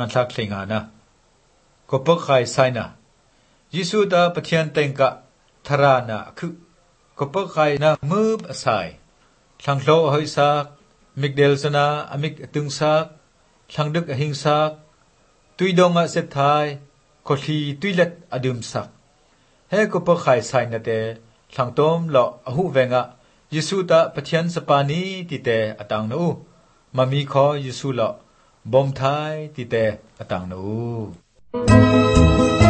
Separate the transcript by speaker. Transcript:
Speaker 1: งันทักเลงานะก็ปกไข่ไซนะยิสุดาปะเทียนเต็งกะทารานะคือก็ปกไข่นะมืบไซทังโลหอยซักมิกเดลสนาอมิกตึงซักทังดึกหิงซักตุยดงอะเซทายก็ทีตุยเล็ดอดุมซักเฮก็ปกไข่ไซนะเตทังต้มหล่ออหุเวงะยิสุดาปะเทียนสปานีติเตอตังนูมามีขอยิสุหล่อบอมไทยติเตอตังนู